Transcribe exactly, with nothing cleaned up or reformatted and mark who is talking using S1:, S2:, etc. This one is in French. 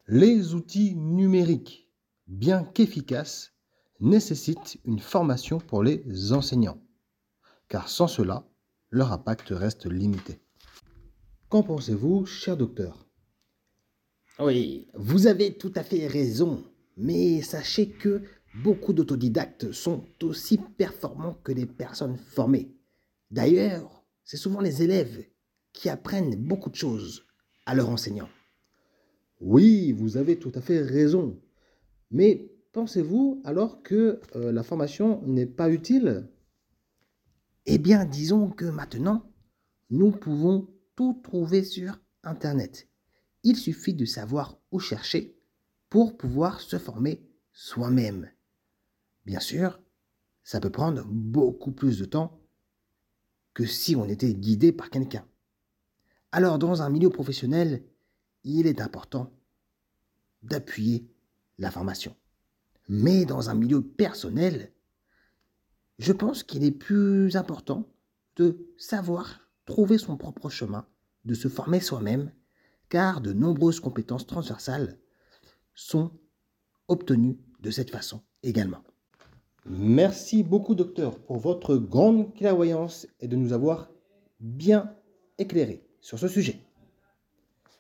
S1: Les outils numériques, bien qu'efficaces, nécessitent une formation pour les enseignants, car sans cela, leur impact reste limité. Qu'en pensez-vous, cher docteur?
S2: Oui, vous avez tout à fait raison, mais sachez que beaucoup d'autodidactes sont aussi performants que les personnes formées. D'ailleurs, c'est souvent les élèves qui apprennent beaucoup de choses à leurs enseignants.
S1: Oui, vous avez tout à fait raison. Mais pensez-vous alors que euh, la formation n'est pas utile?
S2: Eh bien, disons que maintenant, nous pouvons tout trouver sur Internet. Il suffit de savoir où chercher pour pouvoir se former soi-même. Bien sûr, ça peut prendre beaucoup plus de temps que si on était guidé par quelqu'un. Alors, dans un milieu professionnel, il est important d'appuyer la formation. Mais dans un milieu personnel, je pense qu'il est plus important de savoir trouver son propre chemin, de se former soi-même, car de nombreuses compétences transversales sont obtenues de cette façon également.
S1: Merci beaucoup, docteur, pour votre grande clairvoyance et de nous avoir bien éclairés sur ce sujet.